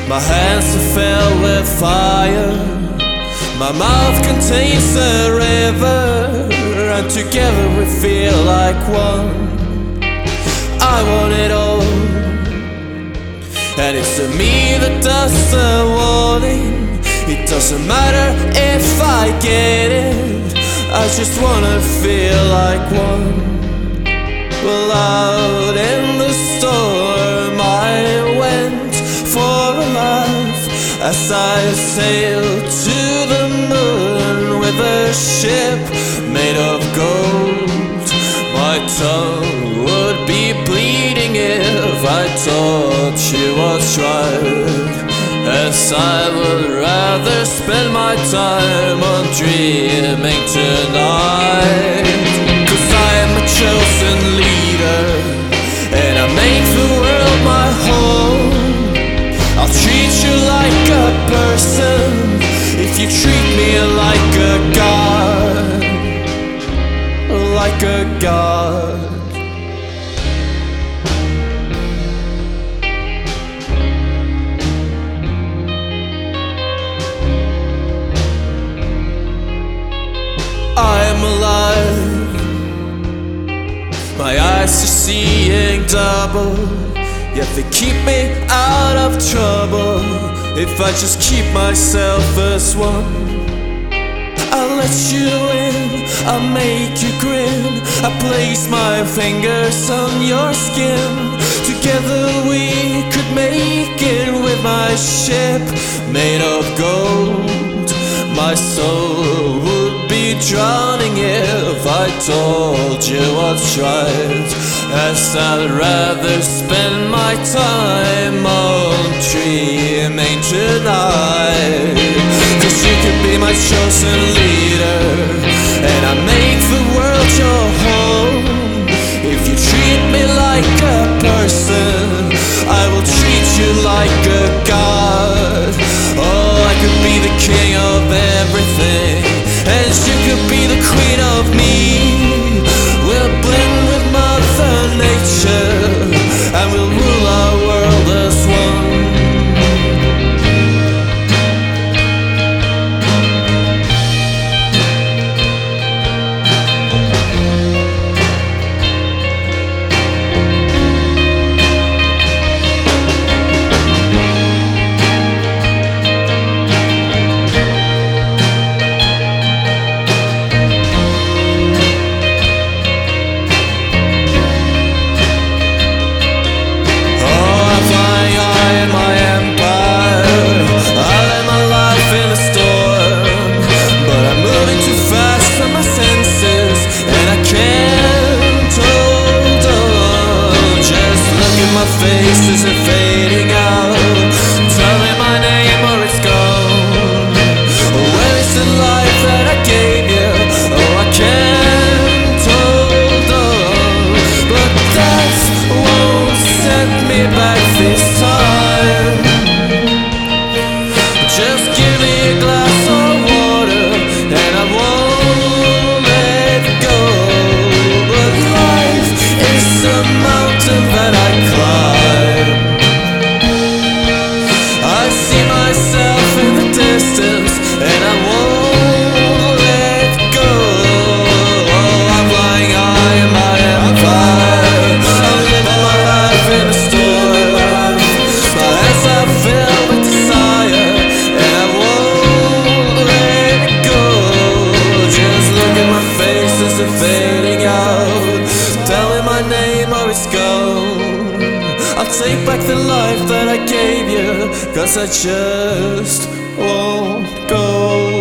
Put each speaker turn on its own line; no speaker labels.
My hands are filled with fire. My mouth contains a river, and together we feel like one. I want it all, and it's me that does the warning. It doesn't matter if I get it, I just wanna feel like one. Well, out in the storm I went for a laugh as I sailed to the moon with a ship made of gold. My tongue would be bleeding if I told you what's right, as I would rather spend my time on dreaming tonight. 'Cause I am a chosen leader, and I make the world my home. I'll treat you like a person if you treat me like a god, like a god. I'm alive, my eyes are seeing double, yet they keep me out of trouble. If I just keep myself as one, I'll let you in, I'll make you grin. I place my fingers on your skin. Together we could make it with my ship made of gold. My soul would be drowning if I told you what's right, as I'd rather spend my time on dreaming tonight. 'Cause you could be my chosen leader, and I make the world your home. If you treat me like a person, I will treat you like a god. Oh, I could be the king of everything, and you could be the queen of me. We'll blend with Mother Nature, and we'll rule our world as one. Faces are fading out. Tell me my name or it's gone. Where is the life that I gave you? Oh, I can't hold on, but that won't set me back this time. Just give me a glass of water and I won't let go. But life is a mountain that I climb. I see myself in the distance and I won't let go. Oh, I'm flying high in my empire. I'm living my life in a storm. My hands are filled with desire and I won't let go. Just look at my face as it's fading out. Tell me my name or it's gone. I'll take back the life that I gave you, 'cause I just won't go.